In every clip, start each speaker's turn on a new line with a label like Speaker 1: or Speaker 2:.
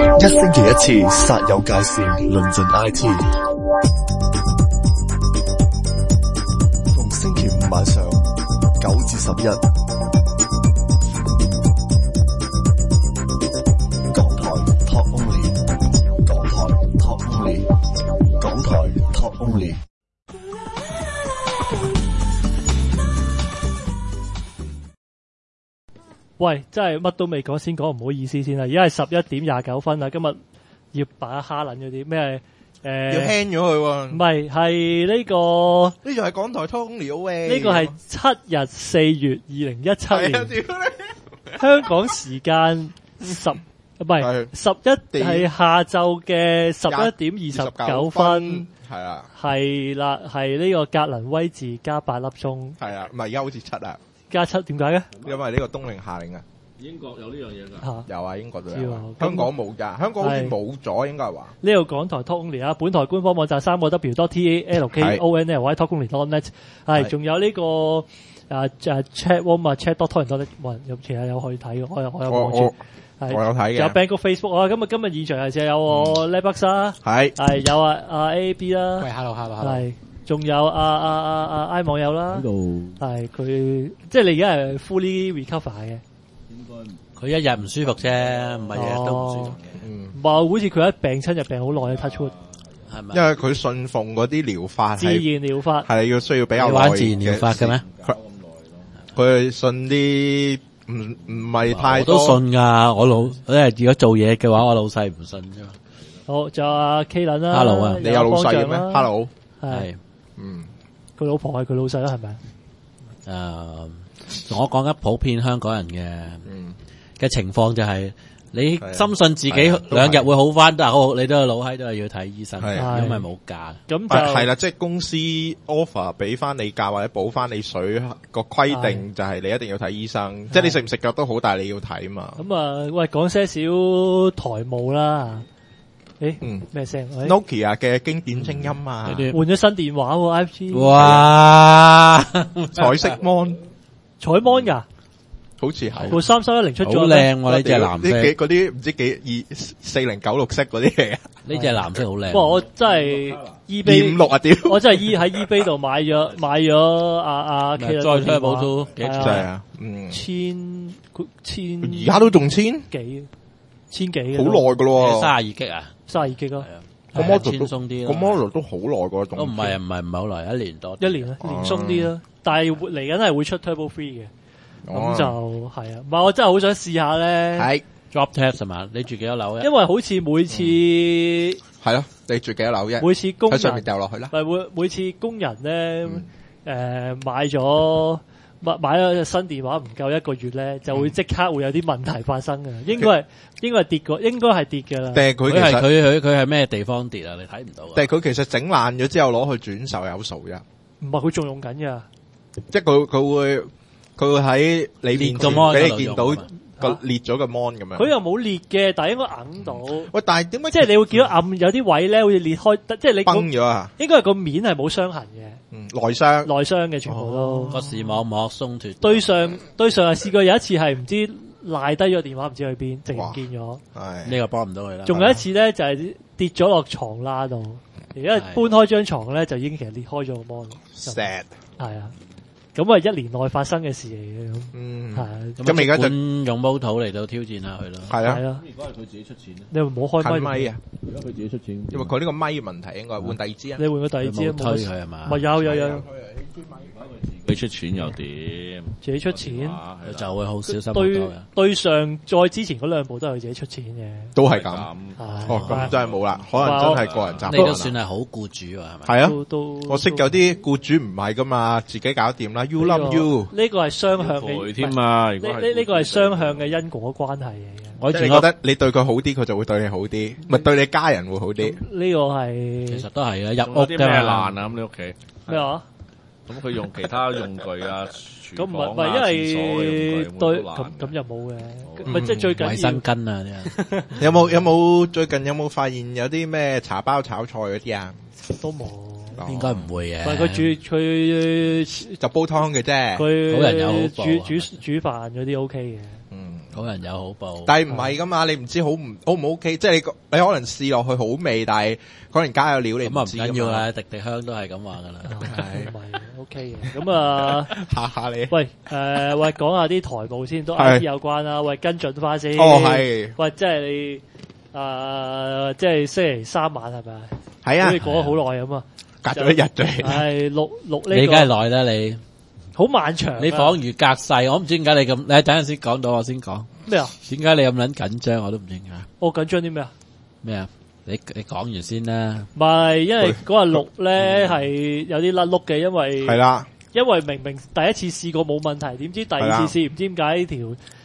Speaker 1: 一星期一次，煞有介事，論盡 IT。逢星期五晚上9至11，港台 Talk Only， 港台 Talk Only， 港台 Talk Only。
Speaker 2: 喂，真係乜都未講，先講唔好意思先啦。而家係11:29啦，今日要擺蝦撚嗰啲咩？
Speaker 3: 要 hang 咗佢喎。
Speaker 2: 唔係，係呢個
Speaker 3: 呢就係港台 Talk Only 喂。
Speaker 2: 呢個係7日4月2017年，香港時間11係下晝嘅11:29分。
Speaker 3: 係啊，
Speaker 2: 係啦，係呢個格林威治加8粒鐘。
Speaker 3: 係啊，唔係而家好似7啊。
Speaker 2: 加7點解嘅？
Speaker 3: 因為呢個冬令夏令啊。
Speaker 4: 英國有呢樣嘢㗎。
Speaker 3: 有啊，英國都有啊。香港冇㗎，香港好似冇咗，應該係話。
Speaker 2: 呢個港台 Talk Only 啊，本台官方網站3w.talkonly.net 或者 talkonly.net 係，仲有呢個chat room 啊 chat.talkonly.net 冇人有其他有可以睇嘅，我有望住。
Speaker 3: 我有睇嘅。
Speaker 2: 有 Bangkok Facebook 啊，今日現場係就有我 Lebucks 啦，係有阿 AB 啦，
Speaker 5: 喂 ，hello，
Speaker 2: 係。仲有I 網友啦，係佢即係你而家係 fully recover 嘅，
Speaker 5: 應該佢一日唔舒服啫，唔係日日都唔舒服嘅。
Speaker 2: 唔係好似佢一病親就病好耐 touch wood， 係咪？
Speaker 3: 因為佢信奉嗰啲療法，
Speaker 2: 自然療法
Speaker 3: 係要需要比較耐嘅。
Speaker 5: 玩自然療法嘅咩？
Speaker 3: 佢信啲唔係太多。
Speaker 5: 我都信㗎，我如果做嘢嘅話，我老細唔信啫嘛。
Speaker 2: 好，仲有阿 K 倫啦
Speaker 5: ，hello 啊，
Speaker 3: 你有老細嘅咩 ？hello，
Speaker 2: 係。佢老婆係佢老細啦，係咪？
Speaker 5: 我講緊普遍香港人嘅情況就係，你深信自己2日會好翻，但係好，你都係老閪，都係要睇醫生，因為冇假。
Speaker 2: 咁就
Speaker 3: 係啦，即係公司 offer 俾翻你假或者補翻你水個規定就係你一定要睇醫生，即係你食唔食藥都好，但係你要睇嘛。
Speaker 2: 咁喂，講些少台務啦。咩聲
Speaker 3: ？Nokia 嘅經典聲音啊，
Speaker 2: 換咗新電話喎 5G。
Speaker 5: 哇！
Speaker 3: 彩色 mon，
Speaker 2: 彩 mon 㗎，
Speaker 3: 好似係。
Speaker 2: 部3310出咗。
Speaker 5: 好靚喎！呢隻藍色。
Speaker 3: 嗰啲唔知4096色嗰啲嚟啊！
Speaker 5: 呢隻藍色好靚。
Speaker 2: 不過我真係 eBay
Speaker 3: 256啊屌！
Speaker 2: 我真係喺 eBay 度買咗阿 K
Speaker 5: 再推補都幾
Speaker 3: 正啊！
Speaker 2: 千，
Speaker 3: 而家都仲千
Speaker 2: 幾，
Speaker 3: 好耐噶咯。
Speaker 5: 32 G 啊
Speaker 2: ，32 G 咯。
Speaker 3: 個 model
Speaker 5: 輕鬆啲，
Speaker 3: 個 model 都好耐個。
Speaker 5: 都唔係好耐，1年多。
Speaker 2: 1年啦，年鬆啲啦。但係嚟緊係會出 Turbo 3嘅，咁就係啊。唔係我真係好想試下咧。
Speaker 3: 係
Speaker 5: drop test 係嘛？你住幾多樓啊？
Speaker 2: 因為好似每次
Speaker 3: 係咯，你住幾多樓啫？
Speaker 2: 每次工人
Speaker 3: 喺上面掉落去啦。
Speaker 2: 每次工人咧，買咗新電話唔夠1個月咧，就會即刻會有啲問題發生嘅。應該係跌過，應該係跌嘅啦。
Speaker 3: 但係
Speaker 5: 佢係咩地方跌啊？你睇唔到。
Speaker 3: 但係佢其實整爛咗之後攞去轉售有數嘅。
Speaker 2: 唔係佢仲用緊㗎。即
Speaker 3: 係佢會喺你面前俾你見到個裂咗個 mon 咁樣。
Speaker 2: 佢又冇裂嘅，但係應該揞到。
Speaker 3: 喂，但係點解？
Speaker 2: 即係你會見到暗有啲位咧，好似裂開，即係你
Speaker 3: 崩咗啊！
Speaker 2: 應該係個面係冇傷痕嘅。
Speaker 3: 內傷
Speaker 2: 嘅全部都。
Speaker 5: 個視網膜鬆脫。
Speaker 2: 對上係試過有一次係唔知賴低咗電話，唔知去邊，直唔見咗。
Speaker 5: 呢個幫唔到佢啦。
Speaker 2: 仲有一次咧，就係跌咗落床罅度，而家搬開張床咧，就已經其實裂開咗個 mon。
Speaker 3: sad
Speaker 2: 係啊。咁係1年內發生嘅事嚟嘅咁，係
Speaker 5: 咁而家就用毛土嚟到挑戰下佢咯。
Speaker 3: 係啊，
Speaker 4: 如果係佢自己出錢咧，
Speaker 2: 你唔好開咪
Speaker 3: 啊！
Speaker 4: 如果佢自己出錢，
Speaker 3: 因為佢呢個咪問題應該換第二支啊。
Speaker 2: 你換個第二支啊，
Speaker 5: 推佢係嘛？
Speaker 2: 咪有。
Speaker 4: 佢出錢又點？
Speaker 2: 自己出錢
Speaker 5: 就會好小心。
Speaker 2: 對上再之前嗰2部都係佢自己出錢嘅，
Speaker 3: 都係咁。咁真係冇啦，可能真係個人習慣。
Speaker 5: 你都算係好僱主啊，係咪？
Speaker 3: 係啊，我識有啲僱主唔係噶嘛，自己搞掂啦。You love you，
Speaker 2: 呢個係雙向嘅
Speaker 4: 添啊！呢
Speaker 2: 個係雙向嘅因果關係嚟嘅。
Speaker 5: 我以前
Speaker 3: 覺得你對佢好啲，佢就會對你好啲，咪對你家人會好啲。
Speaker 2: 呢個係
Speaker 5: 其實都係嘅，入屋
Speaker 4: 啲咩爛啊？咁你屋企
Speaker 2: 咩話？
Speaker 4: 咁佢用其他用具啊，
Speaker 2: 咁唔係因為對咁又冇嘅，咪即係最緊要
Speaker 5: 衛生巾啊！
Speaker 3: 有冇最近有冇發現有啲咩茶包炒菜嗰啲啊？
Speaker 2: 都冇，
Speaker 5: 應該唔會嘅。
Speaker 2: 唔係佢
Speaker 3: 就煲湯嘅啫，
Speaker 2: 佢
Speaker 5: 好人有好報。
Speaker 2: 煮飯嗰啲 OK 嘅。
Speaker 5: 好人有好報，
Speaker 3: 但係唔係噶嘛，你唔知好唔 OK，即係你可能試落去好味，但係可能加咗料你
Speaker 5: 咁啊唔
Speaker 3: 唔知㗎嘛
Speaker 5: 緊要啦，迪迪香都係咁話噶啦。
Speaker 2: 唔係 OK 嘅。咁啊，
Speaker 3: 嚇下你。
Speaker 2: 喂喂，講下啲台務先，都
Speaker 3: 係
Speaker 2: IT 有關啦。喂，跟進翻先。
Speaker 3: 哦係
Speaker 2: 喂，即係你即係星期三晚係咪？
Speaker 3: 係啊
Speaker 2: 好似過咗好耐咁啊。
Speaker 3: 隔咗一日啫。
Speaker 2: 係錄呢
Speaker 5: 你梗係
Speaker 2: 個
Speaker 5: 耐啦你，
Speaker 2: 好漫長啊。
Speaker 5: 你恍如隔世，我唔知點解你咁，你等陣先講到我先講，
Speaker 2: 咩啊？
Speaker 5: 點解你咁撚緊張我都唔知點解。
Speaker 2: 我緊張啲咩啊？
Speaker 5: 咩啊？你講完先啦。
Speaker 2: 唔係，因為嗰日錄咧係有啲甩碌嘅，因為
Speaker 3: 係啦，
Speaker 2: 因為明明第一次試過冇問題，點知第二次試唔知點解條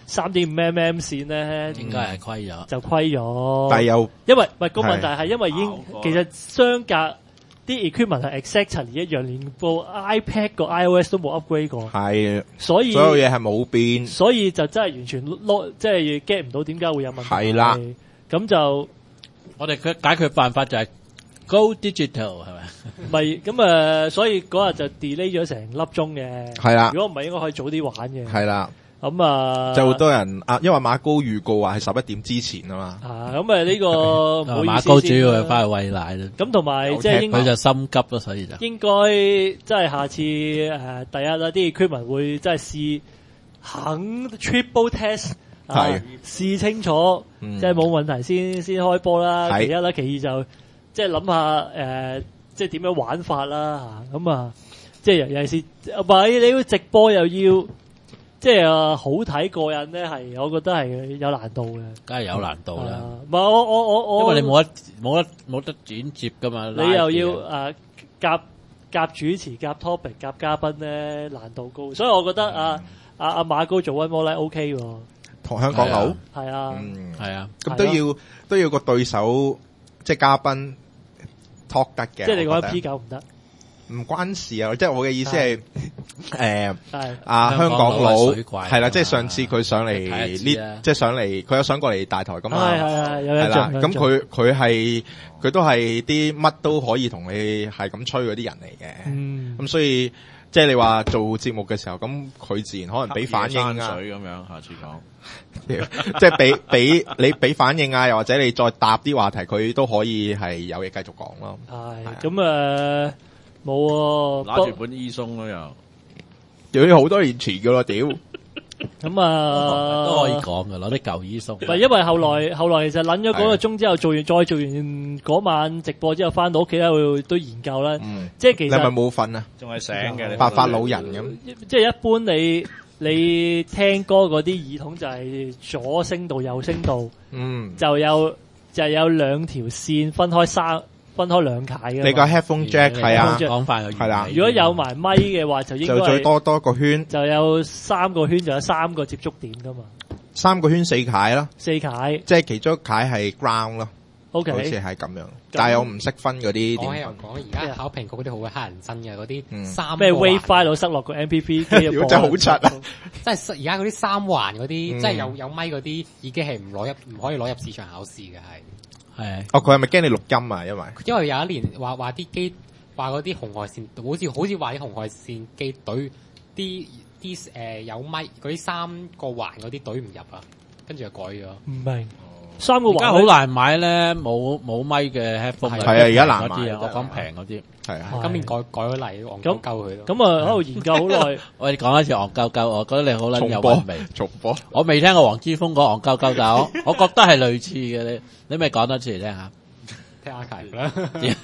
Speaker 2: 3.5mm 線咧
Speaker 5: 應該係虧咗。
Speaker 2: 就虧咗。
Speaker 3: 但係又
Speaker 2: 因為唔係個問題係因為已經
Speaker 4: 效果
Speaker 2: 其實相隔啲 equipment 係 exactly 一樣，連部 iPad 個 iOS 都冇 upgrade 過，
Speaker 3: 係
Speaker 2: 所以
Speaker 3: 所有嘢係冇變。
Speaker 2: 所以就真係完全即係 get 唔到點解會有問題。
Speaker 3: 係啦，
Speaker 2: 咁就
Speaker 5: 我哋嘅解決辦法就係 Go Digital 係咪？
Speaker 2: 唔係咁所以嗰日就 delay 咗成粒鐘嘅。
Speaker 3: 係啦
Speaker 2: 如果唔係應該可以早啲玩嘅。
Speaker 3: 係啦，
Speaker 2: 咁啊，
Speaker 3: 就好多人啊，因為馬高預告話係11點之前啊嘛。
Speaker 2: 咁呢個唔好意思
Speaker 5: 馬高主要係
Speaker 2: 先啦
Speaker 5: 翻去餵奶啦，
Speaker 2: 咁同埋即係應
Speaker 5: 佢就心急咯，所以就
Speaker 2: 應該即係下次第一啦，啲 equipment 會即係試肯 triple test
Speaker 3: 係
Speaker 2: 試清楚，即係冇問題先開波啦。
Speaker 3: 係
Speaker 2: 其一啦，其二就即係諗下即係點樣玩法啦嚇。咁啊，即係尤其是唔係你要直播又要即係好睇過癮咧，係我覺得係有難度嘅。
Speaker 5: 梗係有難度啦。
Speaker 2: 唔係我
Speaker 5: 因為你冇得轉接噶嘛，
Speaker 2: 你又要夾主持、夾 topic、夾嘉賓咧，難度高，所以我覺得阿馬高做 One More Night OK 喎。
Speaker 3: 同香港佬，
Speaker 2: 係啊，
Speaker 5: 係啊，
Speaker 3: 咁都要個對手即係嘉賓 talk 得嘅。
Speaker 2: 即係你覺得
Speaker 3: 我覺
Speaker 2: P9唔得？
Speaker 3: 唔關事啊，即係我嘅意思係
Speaker 2: 係
Speaker 3: 香港佬
Speaker 5: 香港水怪
Speaker 3: 係啦，即係上次佢上嚟
Speaker 5: 睇下知啦
Speaker 3: 呢，即係上嚟佢有上過嚟大台噶嘛。
Speaker 2: 係有
Speaker 3: 係啦，
Speaker 2: 印象。
Speaker 3: 咁佢都係啲乜都可以同你係咁吹嗰啲人嚟嘅。咁所以即係你話做節目嘅時候，咁佢自然可能俾反應啊，
Speaker 4: 水咁樣，下次講。
Speaker 3: 即係俾你俾反應啊，又或者你再答啲話題，佢都可以係有嘢繼續講咯。
Speaker 2: 係咁冇喎，
Speaker 4: 拿住本醫鬆咯又。
Speaker 3: 有啲好多年前噶咯，屌！
Speaker 2: 咁
Speaker 5: 都可以講嘅，攞啲舊醫鬆。
Speaker 2: 唔係因為後來其實撚咗嗰個鐘之後，再做完嗰晚直播之後，翻到屋企咧會都研究啦。即係其實
Speaker 3: 你係咪冇瞓啊？
Speaker 4: 仲係醒嘅，你
Speaker 3: 白髮老人咁。
Speaker 2: 即係一般你聽歌嗰啲耳筒就係左聲道右聲道，就有兩條線分開兩解嘅。
Speaker 3: 你個 headphone jack 係啊，
Speaker 5: 講快
Speaker 3: 係啦。
Speaker 2: 如果有埋咪嘅話，就應該
Speaker 3: 就最多個圈，
Speaker 2: 就有3個圈，就有3個接觸點噶嘛。
Speaker 3: 3個圈4解咯
Speaker 2: ，4解，
Speaker 3: 即係其中一解係 ground 咯。
Speaker 2: OK，
Speaker 3: 好似係咁樣，但係我唔識分嗰啲點
Speaker 6: 講起又講，而家考評局嗰啲好鬼乞人憎嘅嗰啲3
Speaker 2: 咩 wave file 塞落個 MP3 機入，
Speaker 3: 真係好柒啊！
Speaker 6: 即係而家嗰啲3環嗰啲，即係有咪嗰啲，已經係唔可以攞入市場考試嘅係。
Speaker 3: 哦，佢係咪驚你錄音啊？因為
Speaker 6: 有一年話啲機話嗰啲紅外線，好似話啲紅外線機懟啲有咪嗰啲3個環嗰啲懟唔入啊，跟住就改咗。
Speaker 2: 唔明。3個環
Speaker 5: 而家好難買咧，冇咪嘅 headphone
Speaker 3: 係啊，而家難買。
Speaker 5: 我講平嗰啲
Speaker 3: 係啊，
Speaker 6: 今年改咗例，戇鳩佢咯。
Speaker 2: 咁喺度研究好耐。
Speaker 5: 我哋講一次戇鳩鳩，我覺得你好撚有韻味。
Speaker 3: 重播。
Speaker 5: 我未聽過黃之鋒講戇鳩鳩，但我覺得係類似嘅。你咪講多次嚟聽下。
Speaker 6: 聽下題啦。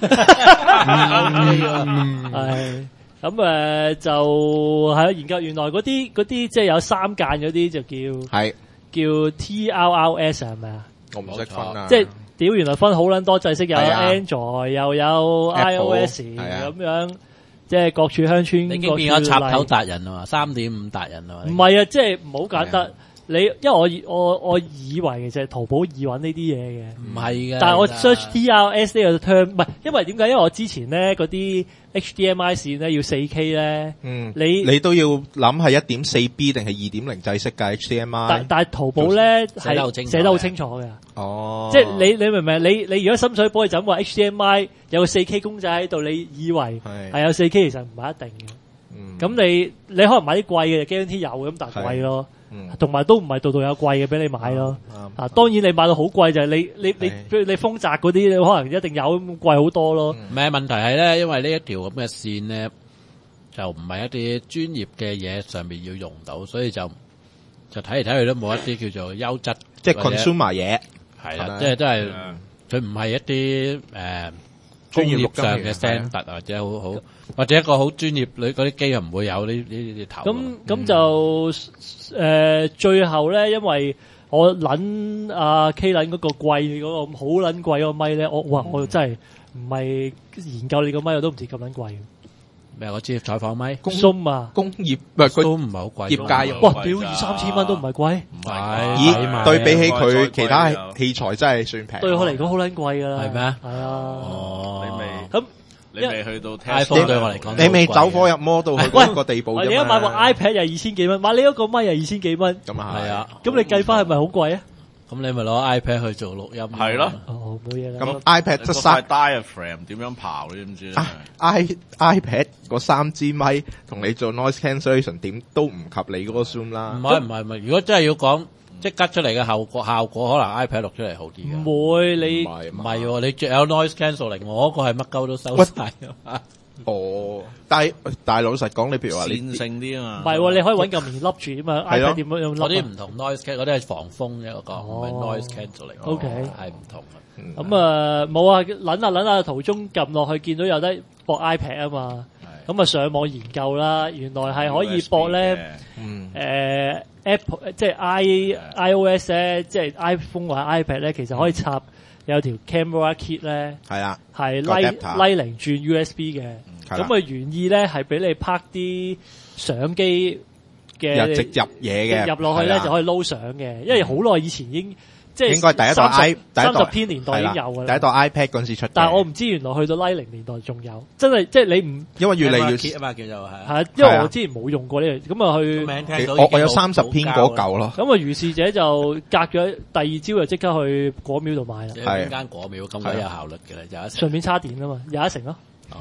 Speaker 2: 係咁就係研究原來嗰啲即係有3間嗰啲就叫 TRRS 係咪啊？
Speaker 3: 我唔識分啊！
Speaker 2: 即係屌，原來分好撚多制式，有 Android 又有 iOS 咁樣，即係各處鄉村。
Speaker 5: 你已經變咗插頭達人啊嘛，3.5達人啊嘛。
Speaker 2: 唔係啊，即係唔好簡單。因為我以為其實淘寶易揾呢啲嘢嘅，
Speaker 5: 唔係嘅。
Speaker 2: 但係我 search TRS 呢個 term 唔係，因為點解？因為我之前咧嗰啲 HDMI 線咧要 4K 咧，
Speaker 3: 你都要諗係 1.4B 定係 2.0 制式㗎 HDMI。但
Speaker 2: 係淘寶咧
Speaker 5: 寫得好
Speaker 2: 清楚嘅。
Speaker 3: 哦，
Speaker 2: 即係你明唔明？你如果深水埗就咁話 HDMI 有個 4K 公仔喺度，你以為係有 4K，其實唔係一定嘅。咁你可能買啲貴嘅，guarantee有咁，但係貴咯。 同埋都唔係度度有貴嘅俾你買咯。當然你買到好貴就係你你豐澤嗰啲，你可能一定有咁貴好多咯。
Speaker 5: 唔係問題係咧，因為呢一條咁嘅線咧，就唔係一啲專業嘅嘢上面要用到，所以就睇嚟睇去都冇一啲叫做優質，
Speaker 3: 即係 consumer 嘢。
Speaker 5: 係啦，即係都係佢唔係一啲工業上嘅 standard 或者好或者一個好專業嗰啲機又唔會有呢頭。
Speaker 2: 咁就最後咧，因為我撚阿 K 撚嗰個貴嗰個好撚貴嗰個咪咧，我真係唔係研究你個咪，我都唔知咁撚貴。
Speaker 5: 咩？我知採訪咪
Speaker 2: ，Zoom 啊，
Speaker 3: 工業唔係佢
Speaker 5: 都唔係好貴，
Speaker 3: 業界
Speaker 2: 哇，屌2-3千蚊都唔係貴，
Speaker 5: 唔係，
Speaker 3: 咦？對比起佢其他器材真係算平。
Speaker 2: 對我嚟講好撚貴噶啦，
Speaker 5: 係咩？
Speaker 2: 係啊，
Speaker 5: 哦，
Speaker 4: 你未去到
Speaker 5: iPhone 對我嚟講，
Speaker 3: 你未走火入魔到去嗰個地步啫嘛。
Speaker 2: 你而家買個 iPad 又2000幾蚊，買你嗰個咪又2000幾蚊，
Speaker 3: 咁啊
Speaker 5: 係啊，
Speaker 2: 咁你計翻係咪好貴啊？
Speaker 5: 咁你咪攞 iPad 去做錄音，
Speaker 4: 係咯。
Speaker 2: 哦，冇嘢啦。
Speaker 3: 咁 iPad
Speaker 4: 嗰塊 diaphragm 點樣刨你知唔知咧
Speaker 3: ？iPad 嗰3支咪同你做 noise cancellation 點都唔及你嗰個 Zoom 啦。
Speaker 5: 唔係，如果真係要講即刻出嚟嘅效果可能 iPad 錄出嚟好啲嘅。
Speaker 2: 唔會，你
Speaker 5: 唔係喎，你有 noise cancelling，我嗰個係乜鳩都收晒。
Speaker 3: 哦，但係老實講，你譬如話你
Speaker 4: 線性啲啊嘛，
Speaker 2: 唔係喎，你可以揾嚿面笠住啊嘛。iPad 點樣
Speaker 5: 嗰啲唔同 noise can， 嗰啲係防風嘅嗰個，唔係 noise cancelling。
Speaker 2: OK，
Speaker 5: 係唔同嘅。
Speaker 2: 咁冇啊，撚下途中撳落去，見到有得駁 iPad 啊嘛。咁啊上網研究啦，原來係可以駁咧，Apple 即係 iOS 咧，即係 iPhone 或者 iPad 咧，其實可以插有條 camera kit 咧，
Speaker 3: 係啊，
Speaker 2: 係 Lightning 轉 USB 嘅。咁啊原意咧係俾你拍啲相機嘅
Speaker 3: 直入嘢嘅，
Speaker 2: 入落去咧就可以撈相嘅，因為好耐以前已經。即係
Speaker 3: 應該第一代
Speaker 2: 30片年代已經有㗎啦，
Speaker 3: 第一代 iPad 嗰陣時出，但
Speaker 2: 係我唔知原來去到 Lightning 年代仲有，真係即係你唔
Speaker 3: 因為越嚟越
Speaker 5: 啊嘛，叫做
Speaker 2: 係，因為我之前冇用過呢樣，咁啊去
Speaker 3: 我有30篇嗰嚿咯，
Speaker 2: 咁啊如是者就隔咗第二朝就即刻去果廟度買啦，
Speaker 5: 係間果廟咁鬼有效率嘅咧，有一成，
Speaker 2: 順便叉電啊嘛，有一成咯。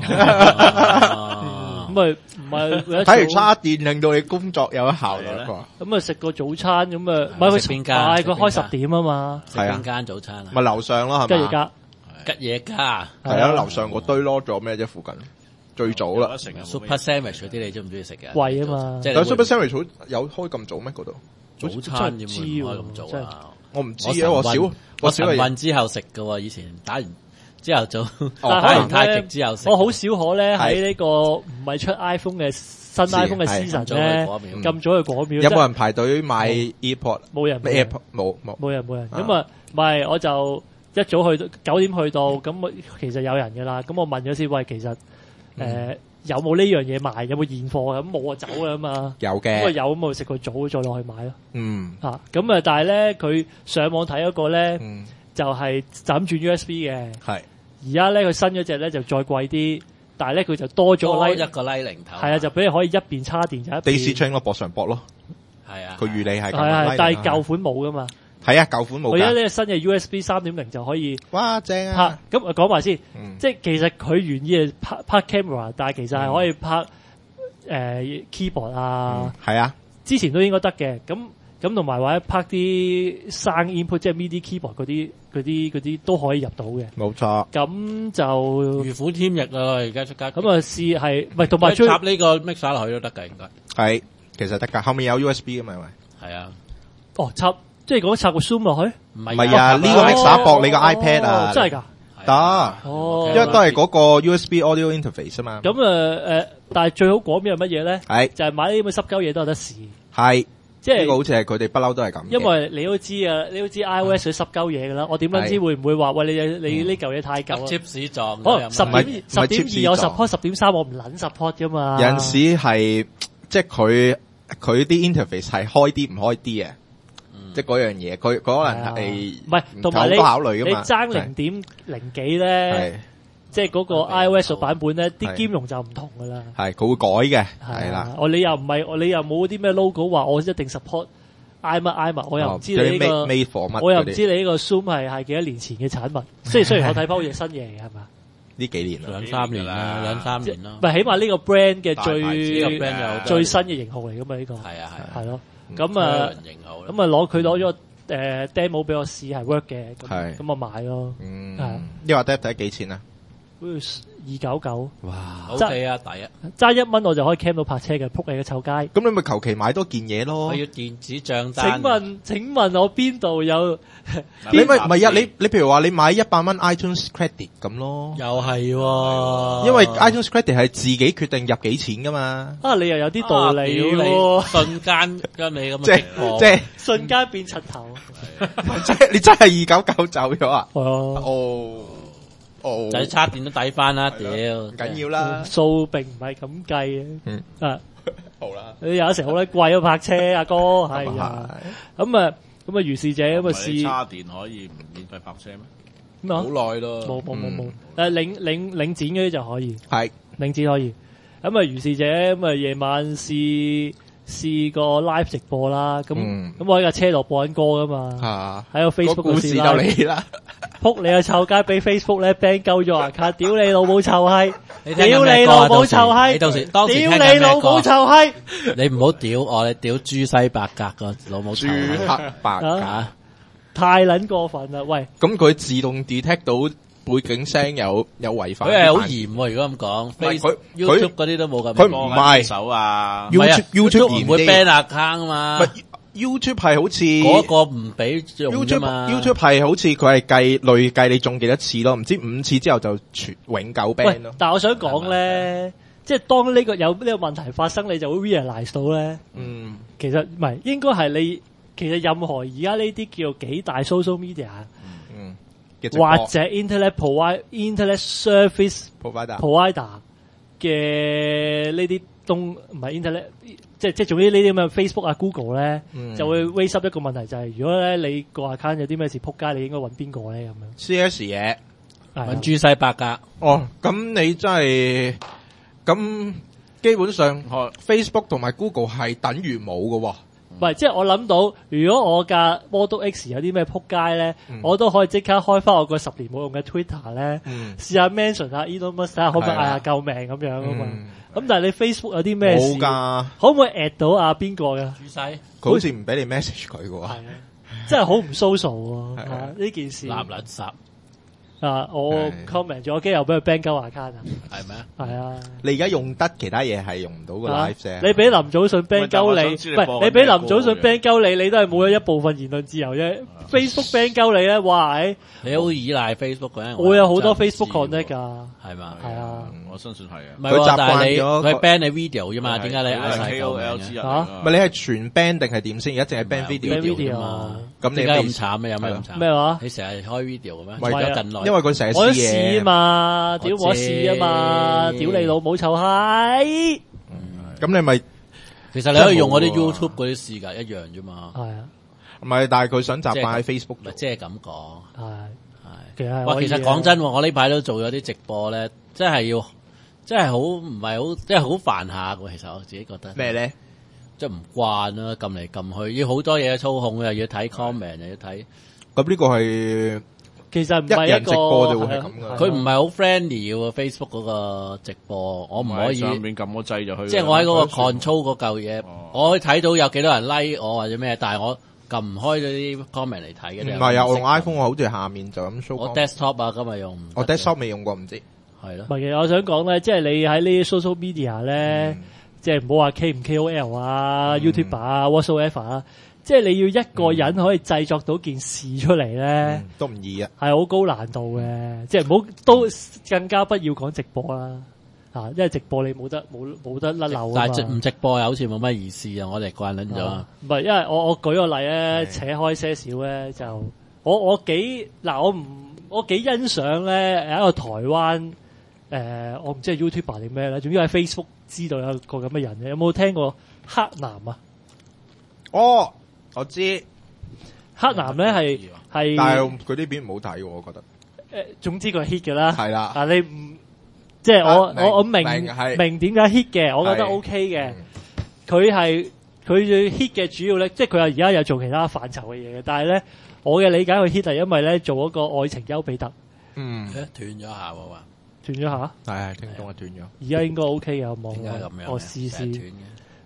Speaker 2: 咁咪唔係
Speaker 3: 睇完叉電令到你工作有效率咯。
Speaker 2: 咁啊食個早餐咁啊，唔係佢邊間？佢開10點啊嘛。
Speaker 5: 食邊間早餐啊？
Speaker 3: 咪樓上咯，係嘛？
Speaker 5: 吉野家
Speaker 3: 係啊，樓上嗰堆咯，仲有咩啫？附近最早啦。
Speaker 5: Super Sandwich 嗰啲你中唔中意食嘅？
Speaker 2: 貴啊嘛。
Speaker 3: 但 Super Sandwich 有開咁早咩？嗰度
Speaker 5: 早餐點會開咁早啊？
Speaker 3: 我唔知啊，我晨
Speaker 5: 運之後食嘅喎，以前打完。之後做，打完太極之後食。
Speaker 2: 我好少可咧喺呢個唔係出 iPhone 嘅新 iPhone 嘅 season 咧，咁早去果廟。
Speaker 3: 有冇人排隊買 AirPod？
Speaker 2: 冇人
Speaker 3: AirPod 冇
Speaker 2: 人。咁啊，唔係我就一早去9點去到，咁其實有人㗎啦。咁我問咗先，喂，其實有冇呢樣嘢賣？有冇現貨？咁冇啊，走㗎嘛。有嘅。咁啊有，咁我食個早再落去買咯。咁啊，但係咧佢上網睇嗰個咧。就係就咁轉 USB 嘅，係而家咧佢新嗰隻咧就再貴啲，但係咧佢就多咗
Speaker 5: 一個 Lightning 頭，
Speaker 2: 係啊，就俾你可以一邊叉電就一邊。
Speaker 3: DC Chain 咯，駁上駁咯，係啊，佢預你係
Speaker 2: 係，但係舊款冇噶嘛，
Speaker 3: 係啊，舊款冇。
Speaker 2: 而家呢個新嘅 USB 3.0就可以，
Speaker 3: 哇正啊！
Speaker 2: 咁講埋先，即係其實佢原意係拍 camera， 但係其實係可以拍keyboard 啊，係啊，之前都應該得嘅，咁同埋或者拍啲聲 input， 即係 MIDI keyboard 嗰啲都可以入到嘅。冇錯。咁就
Speaker 5: 如虎添翼啊！而家出街。咁
Speaker 2: 啊試係，唔係同埋
Speaker 5: 插呢個 mixer 落去都得㗎，應該。
Speaker 3: 係，其實得㗎。後面有 USB 㗎嘛，係咪？
Speaker 5: 係啊。
Speaker 2: 哦，即係講插個 zoom 落去？
Speaker 3: 唔係啊，呢個 mixer 駁你個 iPad 啊。
Speaker 2: 真係㗎？
Speaker 3: 得。哦。因為都係嗰個 USB audio interface 啊嘛。
Speaker 2: 咁但係最好講邊係乜嘢咧？
Speaker 3: 係。
Speaker 2: 就係買呢啲咁嘅濕鳩嘢都有得試。
Speaker 3: 係。
Speaker 2: 即係
Speaker 3: 呢個好似係佢哋不嬲都係咁。因
Speaker 2: 為你都知啊，你都知 iOS 佢濕鳩嘢噶啦，我點樣知會唔會話喂你呢嚿嘢太舊啊
Speaker 5: ？Chips 撞
Speaker 2: 可能10.2有 support，10.3我唔撚 support 噶嘛。
Speaker 3: 有陣時係即係佢啲 interface 係開啲唔開啲嘅，即係嗰樣嘢，佢可能係
Speaker 2: 唔係同埋你
Speaker 3: 考慮噶嘛。
Speaker 2: 你爭0.0幾咧？即係嗰個 iOS 版本咧，啲兼容就唔同噶啦。係，佢會改嘅，係啦。你又唔係，你又冇啲咩 logo 話我一定 support iMac，我又唔知你呢個，我又唔知你呢個 Zoom 係幾多年前嘅產物。雖然我睇翻好似新嘢嘅係嘛？
Speaker 3: 呢幾年
Speaker 5: 2-3年啦，2-3年啦。
Speaker 2: 唔係起碼呢個 brand 嘅最新嘅型號嚟噶嘛？呢個係咯。 咁啊攞佢攞咗demo 俾我試係 work 嘅，咁我買咯。
Speaker 3: 你話睇幾錢啊
Speaker 2: ？299，
Speaker 5: 哇，OK啊，抵啊！
Speaker 2: 揸1蚊我就可以 cam 到泊車嘅，仆你嘅臭街。
Speaker 3: 咁你咪求其買多件嘢咯。
Speaker 5: 我要電子帳單。
Speaker 2: 請問我邊度有？
Speaker 3: 你咪唔係啊？你譬如話你買100蚊 iTunes credit 咁咯。
Speaker 5: 又係喎，
Speaker 3: 因為 iTunes credit 係自己決定入幾錢噶嘛。
Speaker 2: 你又有啲道理喎。
Speaker 5: 瞬間跟你咁
Speaker 3: 即係
Speaker 2: 瞬間變柒頭。
Speaker 3: 即係你真係299走咗啊？
Speaker 5: 就插電都抵翻啦，屌唔
Speaker 3: 緊要啦，
Speaker 2: 數並唔係咁計嘅。
Speaker 3: 好啦，
Speaker 2: 你有時好鬼貴啊泊車，阿哥係啊。咁啊如是者咁啊試。
Speaker 4: 插電可以唔免費泊車咩？
Speaker 5: 好耐咯，
Speaker 2: 冇。領展嗰啲就可以，
Speaker 3: 係
Speaker 2: 領展可以。咁啊如是者咁啊夜晚試個 live 直播啦，咁我喺架車度播緊歌噶嘛，喺個 Facebook
Speaker 3: 故事就嚟啦，
Speaker 2: 撲你個臭街俾 Facebook 咧 ban 鳩咗 account，屌你老母臭閪，屌你老母臭閪，
Speaker 5: 你到時當時聽
Speaker 2: 屌你老母臭閪，
Speaker 5: 你唔好屌我，你屌朱西白格個老母臭閪，
Speaker 3: 朱黑白格，
Speaker 2: 太撚過分啦，喂，
Speaker 3: 咁佢自動 detect 到背景聲有違反，
Speaker 5: 佢係好嚴喎。如果咁講，YouTube 嗰啲都冇咁，
Speaker 3: 佢唔係
Speaker 4: 手啊
Speaker 3: ，YouTube
Speaker 5: 唔會 ban account 嘛。
Speaker 3: YouTube 係好似
Speaker 5: 嗰個唔俾用啫嘛。
Speaker 3: YouTube 係好似佢係累計你中幾多次咯，唔知5次之後就永久 ban 咯。
Speaker 2: 但係我想講咧，即係當呢個有呢個問題發生，你就會 realize 到咧。其實唔係，應該係你其實任何而家呢啲叫幾大 social media。或者 internet service provider 嘅呢啲唔係 internet， 即係總之呢啲咁嘅 Facebook 啊 Google 咧，就會 raise up 一個問題，就係如果咧你個 account 有啲咩事撲街，你應該揾邊個咧咁樣
Speaker 3: ？CS 嘢
Speaker 5: 揾朱西伯格。
Speaker 3: 咁你真係咁基本上 Facebook 同埋 Google 係等於冇㗎喎。
Speaker 2: 唔係，即係我諗到，如果我架 Model X 有啲咩撲街咧，我都可以即刻開翻我個10年冇用嘅 Twitter 咧，試下 mention 下 Elon Musk，睇下可唔可以嗌下救命咁樣啊嘛。咁但係你 Facebook 有啲咩事？冇㗎，可唔可以 at 到邊個㗎？
Speaker 5: 朱西，
Speaker 3: 佢好似唔俾你 message 佢嘅喎。係啊，
Speaker 2: 真係好唔 social 喎呢件事。
Speaker 5: 垃圾。
Speaker 2: 我 comment 咗，機又俾佢 ban 鳩 account 啊？
Speaker 5: 係咩？
Speaker 2: 係啊！
Speaker 3: 你而家用得其他嘢係用唔到個 live 啫。你
Speaker 2: 俾林祖信 ban 鳩你，唔係你俾林祖信 ban 鳩你，你都係冇咗一部分言論自由啫。Facebook ban 鳩你咧，哇！你
Speaker 5: 好依賴 Facebook 嘅。
Speaker 2: 我有好多 Facebook contact 㗎。
Speaker 5: 係嘛？
Speaker 2: 係啊，
Speaker 4: 我相信係啊。
Speaker 5: 唔係喎，但係佢 ban 你 video 啫嘛？點解你嗌晒
Speaker 4: KOL 之人？
Speaker 3: 唔係你係全 ban 定係點先？而家淨係 ban video
Speaker 5: 嘛？
Speaker 3: 咁你
Speaker 5: 點解咁慘咧？有咩咁慘？
Speaker 2: 咩話？
Speaker 5: 你成日開 video 嘅咩？
Speaker 3: 為
Speaker 5: 咗近來，
Speaker 3: 因為佢成日
Speaker 2: 我試啊嘛，屌我試啊嘛，屌你老母臭閪！
Speaker 3: 咁你咪
Speaker 5: 其實你可以用我啲 YouTube 嗰啲試㗎，一樣啫嘛。
Speaker 2: 係啊，
Speaker 3: 唔係，但係佢想習慣喺 Facebook。
Speaker 5: 咪即係咁講。
Speaker 2: 係，
Speaker 5: 其實講真，我呢排都做咗啲直播咧，真係好唔係好，即係好煩下㗎。其實我自己覺得
Speaker 3: 咩咧？
Speaker 5: 即係唔慣啦，撳嚟撳去，要好多嘢操控，又要睇 comment，又要睇。
Speaker 3: 咁呢個係
Speaker 2: 其實唔係一個
Speaker 3: 直播就會係咁嘅。
Speaker 5: 佢唔係好 friendly 嘅 Facebook 嗰個直播，我唔可以
Speaker 4: 上面撳個掣就去。
Speaker 5: 即係我喺嗰個 control 嗰嚿嘢，我可以睇到有幾多人 like 我或者咩，但係我撳唔開嗰啲 comment 嚟睇嘅。
Speaker 3: 唔係啊，我用 iPhone 我好似下面就咁 show。
Speaker 5: 我 desktop 啊，今日用。
Speaker 3: 我 desktop 未用過，唔知。
Speaker 5: 係咯。
Speaker 2: 唔係，其實我想講咧，即係你喺呢啲 social media 咧，即係唔好話 K 唔 KOL 啊、YouTuber 啊、whatsoever 啊。即係你要一個人可以製作到件事出嚟咧，
Speaker 3: 都唔易啊，
Speaker 2: 係好高難度嘅。即係唔好都更加不要講直播啦，因為直播你冇得甩漏。
Speaker 5: 但係唔直播又好似冇乜意思啊！我哋慣撚咗。
Speaker 2: 唔係，因為我舉個例咧，扯開些少咧，就我幾欣賞咧，有一個台灣我唔知係 YouTuber 定咩咧，總之喺 Facebook 知道有個咁嘅人嘅，有冇聽過黑男啊？
Speaker 3: 哦。我知
Speaker 2: 黑男咧係，但
Speaker 3: 係佢啲片唔好睇，我覺得。
Speaker 2: 總之佢係 hit 嘅啦。係啦。你唔即係我明點解 hit 嘅，我覺得 OK 嘅。佢 hit 嘅主要咧，即係佢而家有做其他範疇嘅嘢嘅，但係咧我嘅理解佢 hit 係因為咧做嗰個愛情丘比特。
Speaker 5: 斷咗下喎，
Speaker 2: 斷咗下。
Speaker 3: 係聽講係斷咗。
Speaker 2: 而家應該 OK 嘅，我望。
Speaker 5: 點解咁樣？
Speaker 2: 我試。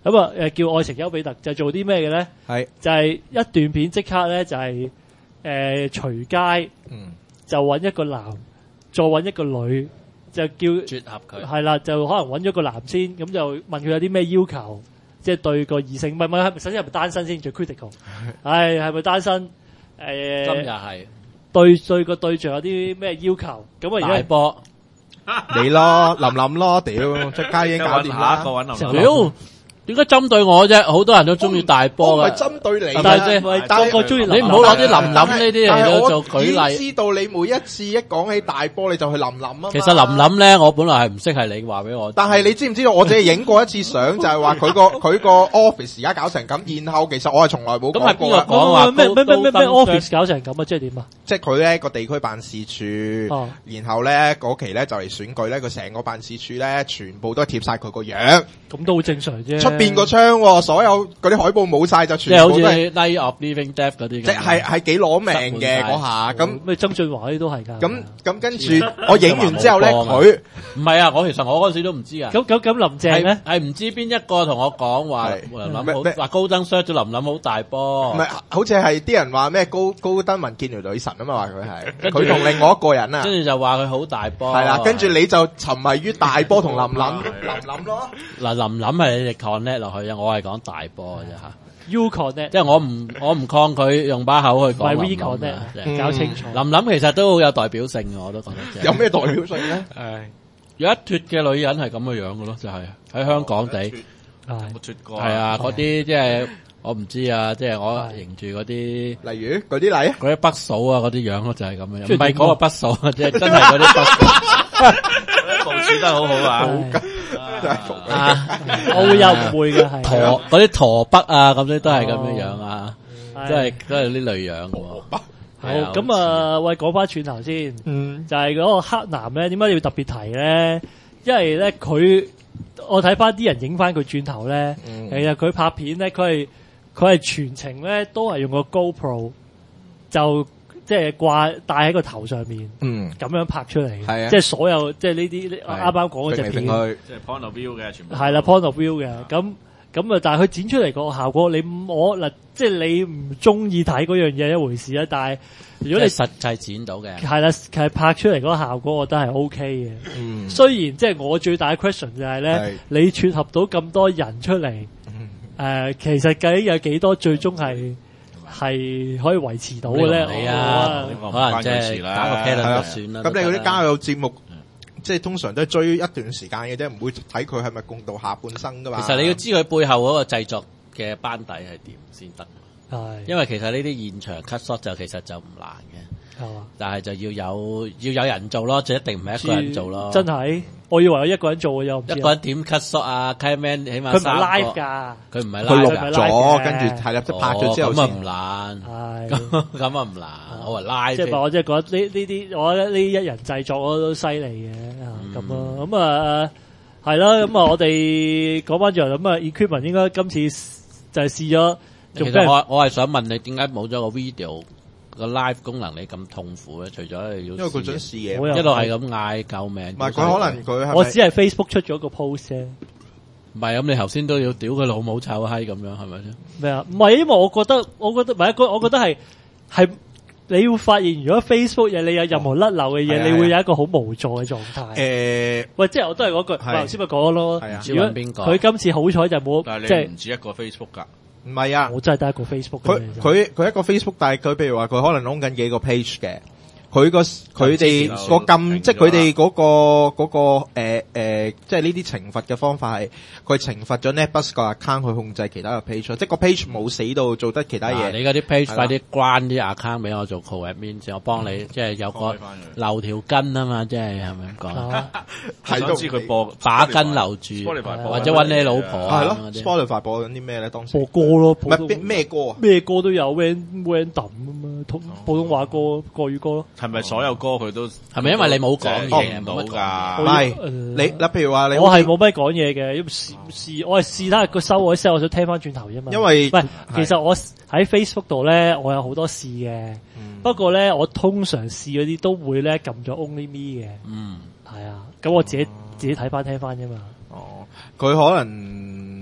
Speaker 2: 咁啊叫愛情丘比特，就做啲咩嘅咧？
Speaker 3: 係
Speaker 2: 就係一段片即刻咧就係隨街，就揾一個男，再揾一個女，就叫
Speaker 5: 撮合佢。
Speaker 2: 係啦，就可能揾咗個男先，咁就問佢有啲咩要求，即係對個異性，唔係首先係咪單身先最 critical？ 係咪單身？
Speaker 5: 今日係
Speaker 2: 對個對象有啲咩要求？咁啊
Speaker 5: 大波
Speaker 3: 你咯，林咯，屌出街已經搞掂啦。
Speaker 4: 下一個揾林林。
Speaker 5: 屌，點解針對我啫？好多人都中意大波
Speaker 3: 我唔係
Speaker 5: 㗎。
Speaker 3: 針對你，
Speaker 2: 但係個個中意
Speaker 5: 你唔好攞啲林林呢啲嚟到做舉
Speaker 3: 我已
Speaker 5: 例。
Speaker 3: 經知道你每一次一講起大波你就去林林啊嘛。
Speaker 5: 其實林林咧，我本來係唔識，係你話俾我知。
Speaker 3: 但係你知唔知道？我只係影過一次相，就係話佢個 office 而家搞成咁，然後其實我係從來冇講過。
Speaker 5: 咁係邊個講話
Speaker 2: 咩
Speaker 5: 高登
Speaker 2: office 搞成咁啊？即係點啊？
Speaker 3: 即係佢咧個地區辦事處，然後咧嗰期咧就嚟選舉咧，佢成個辦事處咧全部都貼晒佢個樣，
Speaker 2: 咁都好正常啫。
Speaker 3: 出邊個窗喎，所有嗰啲海報冇晒就
Speaker 5: 即係好似
Speaker 3: 全部都係，
Speaker 5: Night of Living Death 嗰啲咁。
Speaker 3: 即係幾攞命嘅嗰下。咁
Speaker 2: 咩曾俊華嗰啲都係㗎。
Speaker 3: 咁跟住我影完之後咧，佢
Speaker 5: 唔係啊！我其實我嗰陣時都唔知啊。
Speaker 2: 咁林鄭咧
Speaker 5: 係唔知邊一個同我講話林林好話高登 search 咗林林好大波。
Speaker 3: 唔係好似係啲人話咩高登文見條女神啊嘛，話佢係佢同另外一個人啊。
Speaker 5: 跟住就話佢好大波。
Speaker 3: 係啦，跟住你就沉迷於大波同林林咯。
Speaker 5: 嗱，林林係你哋 connect 落去啊，我係講大波嘅啫嚇。
Speaker 2: U connect
Speaker 5: 即係我唔抗拒用把口去講林林
Speaker 2: connect，搞清楚。
Speaker 5: 林林其實都好有代表性嘅，我都覺得。
Speaker 3: 有咩代表性咧？
Speaker 5: 有一脱嘅女人係咁嘅樣嘅咯，就係喺香港地。
Speaker 4: 冇脱過。
Speaker 5: 係啊，嗰啲即係我唔知啊，即係我認住嗰啲，
Speaker 3: 例如嗰啲例啊，
Speaker 5: 嗰啲北嫂啊，嗰啲樣咯，就係咁樣。唔係嗰個北嫂啊，即係真係嗰啲北嫂。
Speaker 4: 部署得好好啊！
Speaker 3: 真係服你。
Speaker 2: 我會有誤會嘅係。
Speaker 5: 嗰啲駝北啊，咁啲都係咁樣樣啊，都係呢類樣嘅。
Speaker 2: 好，咁啊，喂，講翻轉頭先，就係嗰個黑男咧，點解要特別提咧？因為咧我睇翻啲人影翻佢轉頭咧，其實佢拍片咧，佢係全程咧都係用個 GoPro 就即係戴喺個頭上面，咁樣拍出嚟，
Speaker 3: 係啊，
Speaker 2: 即係所有即係呢啲啱啱講嗰隻片，
Speaker 4: 即係 point of view 嘅全部
Speaker 2: 係啦 point of view 嘅，咁啊，但係佢剪出嚟個效果，即係你唔中意睇嗰樣嘢一回事啊，但係如果你
Speaker 5: 實際剪到嘅，
Speaker 2: 係啦，其實拍出嚟嗰個效果，我覺得係 O K 嘅。雖然即係我最大嘅 question 就係咧，你撮合到咁多人出嚟，其實究竟有幾多最終係可以維持到嘅咧？
Speaker 5: 你啊，可能即係打個 pattern 就算啦。
Speaker 3: 咁你嗰啲交友節目，即係通常都係追一段時間嘅啫，唔會睇佢係咪共度下半生噶嘛。
Speaker 5: 其實你要知佢背後嗰個製作嘅班底係點先得。
Speaker 2: 係，
Speaker 5: 因為其實呢啲現場 cut shot 就其實就唔難嘅，但係就要有人做咯，就一定唔係一個人做咯。
Speaker 2: 真係，我以為我一個人做嘅又
Speaker 5: 一個人點 cut shot 啊 ，cameraman 起碼
Speaker 2: 佢唔係 live 㗎，
Speaker 5: 佢唔係 live，
Speaker 3: 佢錄咗，跟住係啦，即係拍咗之後
Speaker 5: 咁啊唔難，咁啊唔難，我話 live。
Speaker 2: 即係我即係覺得呢啲，我覺得呢一人製作我都犀利嘅咁咯。咁啊係啦，咁啊我哋講翻轉頭咁啊 equipment 應該今次就係試咗。
Speaker 5: 其實我係想問你點解冇咗個 video 個 live 功能你咁痛苦咧？除咗要因
Speaker 3: 為佢想試嘢，
Speaker 5: 一路係咁嗌救命。
Speaker 3: 唔係佢可能佢
Speaker 2: 我只係 Facebook 出咗個 post 啫。
Speaker 5: 唔係咁，你頭先都要屌佢老母臭閪咁樣係咪先？
Speaker 2: 咩啊？唔係，因為我覺得唔係我覺得係你要發現，如果 Facebook 嘢你有任何甩漏嘅嘢，你會有一個好無助嘅狀態。喂，即係我都係嗰句，頭先咪講咯。
Speaker 5: 如果邊個？
Speaker 2: 佢今次好彩就冇，
Speaker 4: 但係你唔止一個 Facebook 㗎。
Speaker 3: 唔係啊，
Speaker 2: 我真係得一個 Facebook。
Speaker 3: 佢一個 Facebook，但係佢譬如話佢可能 own 緊幾個 page 嘅。佢哋個禁，即係佢哋嗰個即係呢啲懲罰嘅方法係佢懲罰咗 NetBus 個 account 去控制其他嘅 page，即係個 page 冇死到做得其他嘢。
Speaker 5: 你嗰啲 page 快啲關啲 account 俾我做 co-admin 先，我幫你即係有個留條筋啊嘛，即係係咪咁講？
Speaker 3: 係
Speaker 4: 都知佢播
Speaker 5: 把筋留住，或者揾你老婆
Speaker 3: 係咯。Spotify 播緊啲咩咧？當時
Speaker 2: 播歌咯，
Speaker 3: 唔係咩歌啊？
Speaker 2: 咩歌都有 random 咁啊，普通話歌、國語歌咯。
Speaker 4: 係咪所有歌佢都
Speaker 5: 係咪因為你冇講嘢
Speaker 4: 唔到㗎？
Speaker 3: 唔係你嗱，譬如話你
Speaker 2: 我係冇乜講嘢嘅，我係試睇個收我啲聲，我想聽翻轉頭啫嘛。
Speaker 3: 因為
Speaker 2: 其實我喺 Facebook 度咧，我有好多試嘅。不過咧，我通常試嗰啲都會咧撳咗 Only Me 嘅。係啊，咁我自己睇翻聽翻啫嘛。
Speaker 3: 佢可能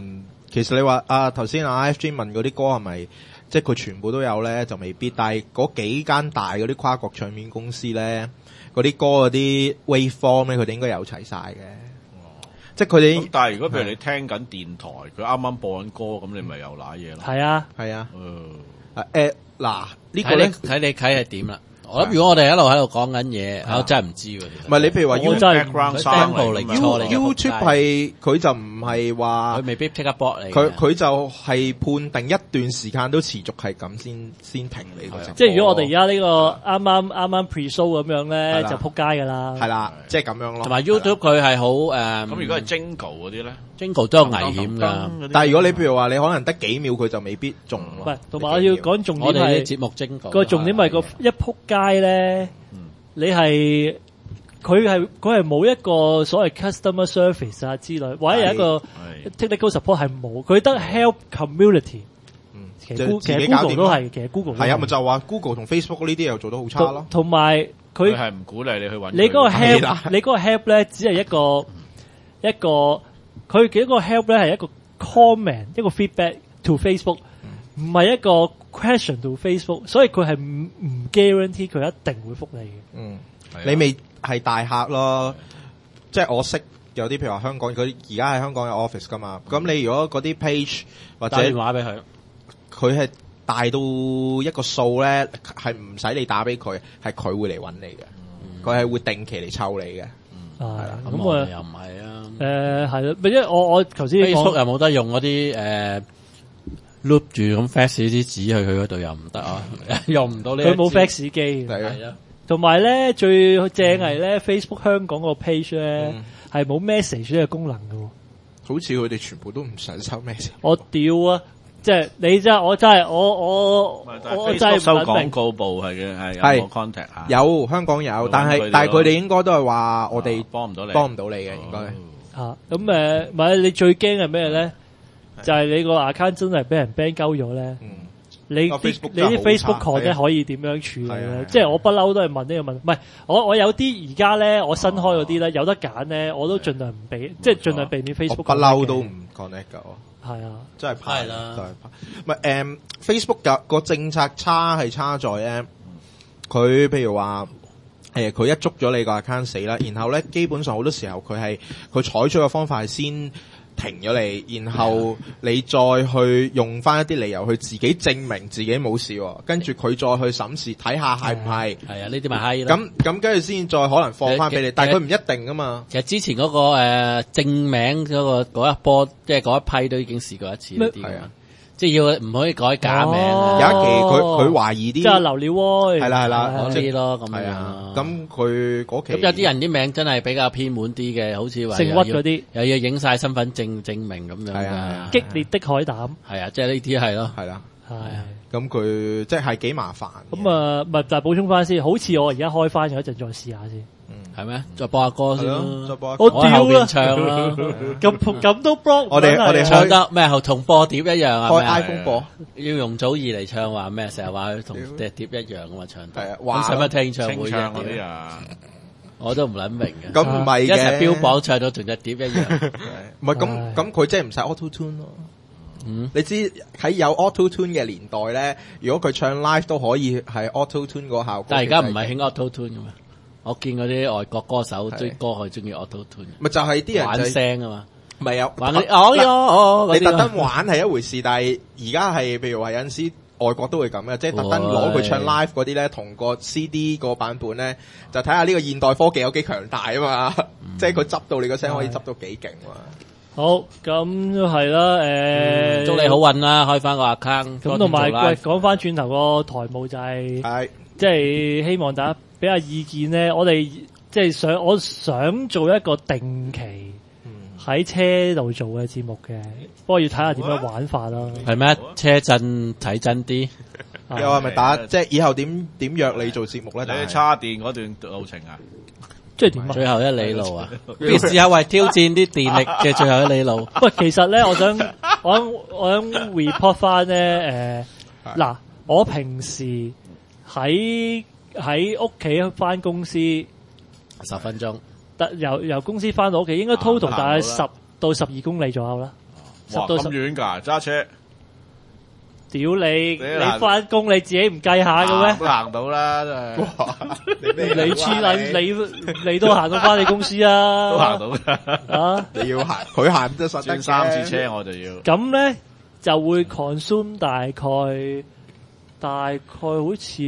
Speaker 3: 其實你話頭先FG 問嗰啲歌係咪即係佢全部都有咧，就未必。但係嗰幾間大嗰啲跨國唱片公司咧，嗰啲歌嗰啲 waveform 咧，佢哋應該有齊晒嘅。即係佢哋。
Speaker 4: 但係如果譬如你聽緊電台，佢啱啱播緊歌，咁你咪又揦嘢咯。
Speaker 2: 係啊，
Speaker 3: 係啊。嗱呢個
Speaker 5: 睇
Speaker 3: 咧
Speaker 5: 你睇係點啦。我諗如果我哋一路喺度講緊嘢，我真係唔知喎。
Speaker 3: 唔係你譬如話
Speaker 2: 我真係
Speaker 4: background
Speaker 3: YouTube 係佢就唔係話
Speaker 5: 佢未必即刻搏你。
Speaker 3: 佢就係判定一段時間都持續係咁先停你個直播。
Speaker 2: 即係如果我哋而家呢個啱啱 pre-show 咁樣咧，就撲街㗎啦。
Speaker 3: 係啦，即係咁樣咯。
Speaker 5: 同埋 YouTube 佢係好
Speaker 4: 咁如果係 Jingle 嗰啲咧
Speaker 5: ，Jingle 都有危險㗎。
Speaker 3: 但係如果你譬如話你可能得幾秒，佢就未必中。
Speaker 2: 唔係，同埋我要講重點
Speaker 5: 我哋
Speaker 2: 係
Speaker 5: 啲節目 Jingle
Speaker 2: 個重點係個一撲街咧，你係佢係冇一個所謂 customer service 啊之類，或者有一個 technical support 係冇，佢得 help community。其實 Google 都係，其實 Google
Speaker 3: 係啊，咪就話 Google 同 Facebook 呢啲又做得好差咯。
Speaker 2: 同埋佢
Speaker 4: 係唔鼓勵你去揾
Speaker 2: 你嗰個 help，你嗰個 help 咧只係一個佢嘅一個 help 咧係一個 comment 一個 feedback to Facebook，唔係一個 question to Facebook，所以佢係唔 guarantee 佢一定會覆你嘅。
Speaker 3: 你未係大客咯，即係我識有啲譬如話香港佢而家喺香港有 office 噶嘛，咁你如果嗰啲 page 或者
Speaker 5: 打電話俾佢，
Speaker 3: 佢係大到一個數咧，係唔使你打俾佢，係佢會嚟揾你嘅，佢係會定期嚟湊你嘅。
Speaker 5: 咁我又唔係啊。
Speaker 2: 係咯，因為我頭先
Speaker 5: Facebook 又冇得用嗰啲loop 住咁 fax 啲紙去佢嗰度又唔得啊，用唔到呢。
Speaker 2: 佢冇 fax 機。
Speaker 3: 係啊。
Speaker 2: 同埋咧，最正係咧 Facebook 香港個 page 咧係冇 message 呢個功能嘅。
Speaker 3: 好似佢哋全部都唔想收 message。
Speaker 2: 我屌啊！即係你真係我真係我真係
Speaker 4: 收廣告部係嘅，係有冇 contact 啊？
Speaker 3: 有香港有，但係佢哋應該都係話我哋
Speaker 4: 幫唔到你嘅應該。
Speaker 2: 咁唔係你最驚係咩咧？就係你個 account 真係俾人 ban 鳩咗咧。你啲 Facebook content 可以點樣處理咧？即係我不嬲都係問呢個問題。唔係我有啲而家咧，我新開嗰啲咧有得揀咧，我都盡量唔俾，即係盡量避免 Facebook。
Speaker 3: 我不嬲都唔 connect 㗎。
Speaker 2: 係啊，
Speaker 3: 真係怕
Speaker 5: 啦，
Speaker 3: 真係怕。唔係Facebook 個政策差係差在咧，佢譬如話佢一捉咗你個 account 死啦，然後咧基本上好多時候佢採取嘅方法係先停咗你，然後你再去用翻一啲理由去自己證明自己冇事，跟住佢再去審視睇下係唔係。
Speaker 5: 係啊，呢啲咪係啦。
Speaker 3: 咁跟住先再可能放翻俾你，但係佢唔一定噶嘛。
Speaker 5: 其實之前嗰個正名嗰一波，即係嗰一批都已經試過一次呢啲。係啊，即係要唔可以改假名。
Speaker 3: 有一期佢懷疑啲，
Speaker 2: 即係流料喎。
Speaker 3: 係啦，
Speaker 5: 嗰啲咯咁樣。
Speaker 3: 咁佢嗰期
Speaker 5: 咁有啲人啲名真係比較偏門啲嘅，好似話
Speaker 2: 姓屈嗰啲，
Speaker 5: 又要影晒身份證證明咁樣。係啊，
Speaker 2: 激烈的海膽。
Speaker 5: 係啊，即係呢啲係咯，
Speaker 3: 係啦。
Speaker 2: 係。
Speaker 3: 咁佢即係幾麻煩。
Speaker 2: 咁咪但係補充翻先，好似我而家開翻咗一陣，再試下先。
Speaker 5: 係咩？再播下歌先咯。
Speaker 3: 再播。
Speaker 2: 我屌啦！
Speaker 5: 唱啦。
Speaker 2: 咁都 block。
Speaker 3: 我哋
Speaker 5: 唱得咩？同播碟一樣啊？
Speaker 3: 開 iPhone 播。
Speaker 5: 要容祖兒嚟唱話咩？成日話佢同隻碟一樣啊嘛，唱得。
Speaker 3: 係啊。
Speaker 5: 咁使乜聽演唱會
Speaker 4: 嗰啲啊？我
Speaker 5: 都唔撚明嘅。
Speaker 3: 咁唔係嘅。
Speaker 5: 一齊標榜唱到同隻碟一樣。
Speaker 3: 唔係咁佢即係唔使 auto tune 咯。你知喺有 auto tune 嘅年代咧，如果佢唱 live 都可以係 auto tune 個效果。
Speaker 5: 但係而家唔係興 auto tune 嘅嘛？我見嗰啲外國歌手啲歌係中意 auto tune。
Speaker 3: 咪就係啲人
Speaker 5: 玩聲啊嘛。
Speaker 3: 唔係有
Speaker 5: 玩嗰
Speaker 3: 你特登玩係一回事，但係而家係譬如話有陣時外國都會咁嘅，即係特登攞佢唱 live 嗰啲咧，同個 CD 個版本咧，就睇下呢個現代科技有幾強大啊嘛！即係佢執到你個聲可以執到幾勁嘛！
Speaker 2: 好，咁都係啦，
Speaker 5: 祝你好運啦，開翻個 account。
Speaker 2: 咁同埋講翻轉頭個台務就係，即係希望大家俾下意見咧。我哋即係我想做一個定期喺車度做嘅節目嘅，不過要睇下點樣玩法啦。
Speaker 5: 係咩？車震睇真啲。
Speaker 3: 又係咪打？即係以後點約你做節目咧？
Speaker 4: 你叉電嗰段路程啊？
Speaker 2: 即係點啊？
Speaker 5: 最後一里路啊！你試下為挑戰啲電力嘅最後一里路。
Speaker 2: 喂，其實咧，我想 report 翻咧，嗱，我平時喺屋企翻公司
Speaker 5: 10分鐘，
Speaker 2: 由公司翻到屋企應該 total 大概10到12公里左右啦。
Speaker 4: 哇咁遠㗎揸車，
Speaker 2: 屌你翻工你自己唔計下嘅咩？
Speaker 4: 都行到啦，真係。
Speaker 2: 你黐撚你都行到翻你公司啊？
Speaker 4: 都行到㗎。
Speaker 2: 啊！
Speaker 3: 你要行，佢行都實得
Speaker 4: 轉3次車我就要。
Speaker 2: 咁咧就會 consume 大概好似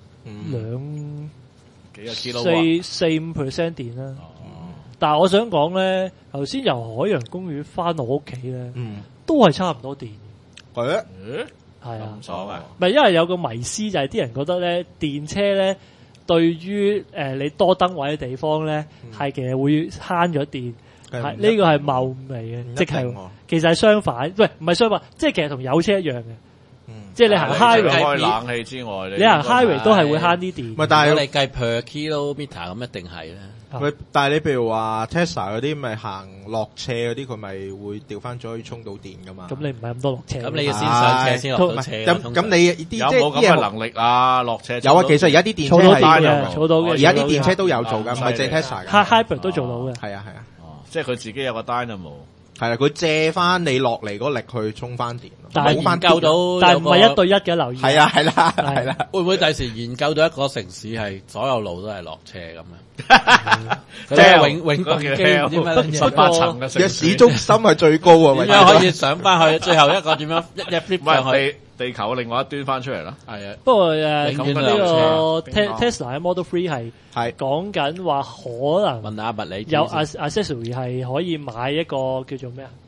Speaker 4: 幾個 kilo
Speaker 2: 4-5% 電啦。但係我想講咧，頭先由海洋公園翻我屋企咧，都係差唔多電。
Speaker 3: 係啊，
Speaker 2: 係啊，
Speaker 4: 咁爽啊！
Speaker 2: 唔係因為有個迷思就係啲人覺得咧，電車咧對於你多燈位嘅地方咧，係其實會慳咗電。係呢個係謬誤嚟嘅，即係其實係相反，喂唔係相反，即係其實同有車一樣嘅。即係你行 highway
Speaker 4: 開冷氣之外，
Speaker 2: 你行 highway 都係會慳啲電。
Speaker 3: 唔係，但係
Speaker 5: 你計 per kilometer 咁一定係咧。
Speaker 3: 喂，但係你譬如話 Tesla 嗰啲咪行落斜嗰啲，佢咪會調翻咗去充到電噶嘛？
Speaker 2: 咁你唔係咁多落斜，
Speaker 5: 咁你要先上車先落到車。
Speaker 3: 咁你啲
Speaker 4: 有冇咁嘅能力啊？落車
Speaker 3: 有啊，其實而家啲電車係
Speaker 2: 儲到嘅，
Speaker 3: 而家啲電車都有做噶，唔係淨係 Tesla 嘅。
Speaker 2: hybrid 都做到嘅。
Speaker 3: 係啊係啊，
Speaker 4: 即係佢自己有個 dynamo。
Speaker 3: 係啦，佢借翻你落嚟嗰力去充翻電，
Speaker 2: 但係
Speaker 5: 研究到，
Speaker 2: 但係唔係1對1嘅，留意。
Speaker 3: 係啊係啦係啦，
Speaker 5: 會唔會第時研究到一個城市係所有路都係落車咁樣？即係永動機唔知乜
Speaker 4: 18層嘅城市，
Speaker 3: 市中心係最高啊！
Speaker 5: 點樣可以上翻去？最後一個點樣一 flip 上去？
Speaker 4: 地球另外一端翻出嚟啦。
Speaker 5: 係啊，
Speaker 2: 不過呢
Speaker 5: 永遠都
Speaker 2: 個
Speaker 5: 有車
Speaker 2: Tesla 嘅 Model 3係講緊話可能
Speaker 5: 問下物理
Speaker 2: 有 accessory 係可以買一個叫做咩啊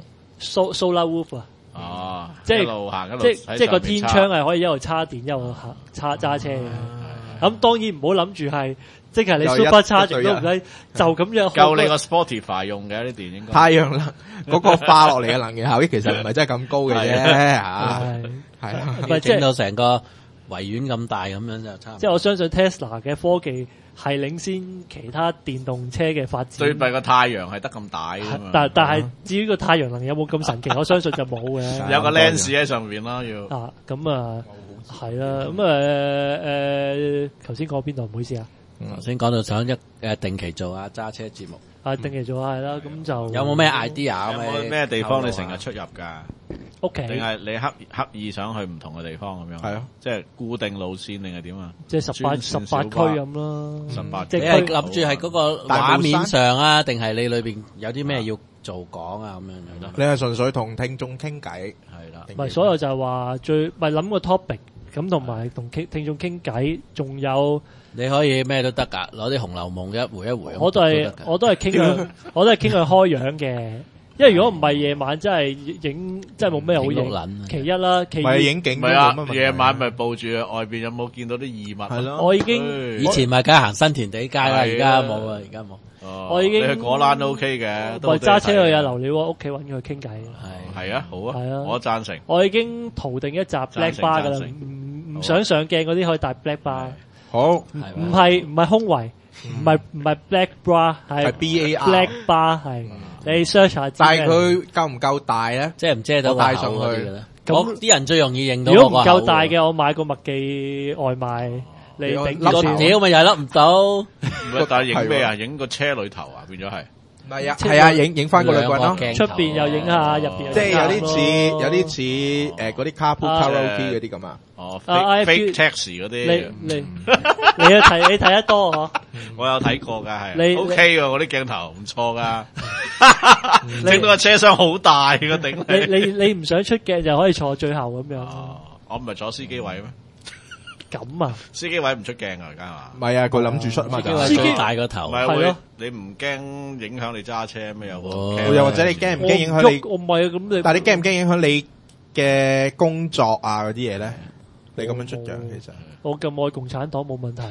Speaker 2: ？Solar Roof 啊！
Speaker 4: 哦，
Speaker 2: 即係
Speaker 4: 一路行一路
Speaker 2: 即係個天窗係可以一路叉電一路揸車嘅。咁當然唔好諗住係，即係你 super charge 都唔使，就咁樣
Speaker 4: 夠你個 Spotify 用嘅啲電應該。
Speaker 3: 太陽能嗰個化落嚟嘅能源效益其實唔係真係咁高嘅啫嚇，係啊，
Speaker 2: 唔係
Speaker 5: 整到成個維園咁大咁樣就差唔多。
Speaker 2: 即係我相信 Tesla 嘅科技係領先其他電動車嘅發展。
Speaker 4: 最弊個太陽係得咁大㗎嘛。
Speaker 2: 但係至於個太陽能有冇咁神奇，我相信就冇嘅。
Speaker 4: 有個 lens 喺上面啦，要。
Speaker 2: 啊，咁啊，係啦，咁頭先講邊度？唔好意思啊。
Speaker 5: 頭先講到想定期做下揸車節目。
Speaker 2: 定期做下係啦，咁就
Speaker 5: 有冇咩 idea？
Speaker 4: 有冇咩地方你成日出入㗎？
Speaker 2: 屋企
Speaker 4: 定係你刻意想去唔同嘅地方咁樣？
Speaker 3: 係啊，
Speaker 4: 即係固定路線定係點啊？
Speaker 2: 即係18區咁咯。
Speaker 4: 即
Speaker 5: 係你係諗住係嗰個畫面上啊，定係你裏邊有啲咩要做講啊咁樣？
Speaker 3: 你係純粹同聽眾傾偈，
Speaker 4: 係啦。
Speaker 2: 唔係，所有就係話咪諗個 topic，咁同埋同聽眾傾偈，仲有
Speaker 5: 你可以咩都得㗎，攞啲《紅樓夢》一回一回。
Speaker 2: 我都係傾向開樣嘅。因為如果唔係夜晚，真係影，真係冇咩好影。其一啦，其二
Speaker 3: 影景，
Speaker 4: 唔係啊，夜晚咪報住外邊有冇見到啲異物？
Speaker 3: 係咯，
Speaker 2: 我已經
Speaker 5: 以前咪梗係行新田地街啦，而家冇啊，而家冇。
Speaker 2: 我已經
Speaker 4: 你去果欄都 OK 嘅，
Speaker 2: 我揸車去啊，留料屋企揾佢傾偈。
Speaker 4: 係啊，好啊，
Speaker 2: 係啊，
Speaker 4: 我贊成。
Speaker 2: 我已經圖定一集 Black Bar 噶啦，唔想上鏡嗰啲可以帶 Black Bar。
Speaker 3: 好，
Speaker 2: 唔係胸圍，唔係 Black Bra， 係
Speaker 3: BAR
Speaker 2: Black Bar 係。你 search 下，
Speaker 3: 但係佢夠唔夠大咧？
Speaker 5: 即係唔遮到
Speaker 3: 帶上去。
Speaker 5: 咁啲人最容易認到。
Speaker 2: 如果唔夠大嘅，我買個麥記外賣嚟頂住先。
Speaker 5: 屌咪又係笠唔到。
Speaker 4: 但係影咩啊？影個車裏頭啊，變咗係。
Speaker 3: 係啊，影翻個兩個人咯。
Speaker 2: 出邊又影下，入邊
Speaker 3: 即係有啲似嗰啲 carpool karaoke 嗰啲咁啊。
Speaker 4: 哦，fake taxi 嗰啲。
Speaker 2: 你睇得多嗬？
Speaker 4: 我有睇過噶，係 OK 嘅，嗰啲鏡頭唔錯噶，整到個車廂好大個頂。
Speaker 2: 你唔想出鏡就可以坐最後咁樣。
Speaker 4: 我唔係坐司機位咩？
Speaker 2: 咁啊？
Speaker 4: 司機位唔出鏡啊，而家係嘛？
Speaker 3: 唔係啊，佢諗住出嘛。
Speaker 5: 司機大個頭，
Speaker 4: 係咯。你唔驚影響你揸車咩？又
Speaker 3: 或者你驚唔驚影響你？
Speaker 2: 我唔係啊，咁你。
Speaker 3: 但係你驚唔驚影響你嘅工作啊嗰啲嘢咧？你咁樣出樣其實。
Speaker 2: 我咁愛共產黨冇問題。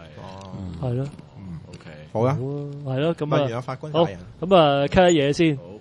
Speaker 2: 係咯。
Speaker 4: OK。
Speaker 3: 好啊。
Speaker 2: 係咯，咁啊。
Speaker 3: 有法官大人。
Speaker 2: 好，咁啊，cut 下嘢先。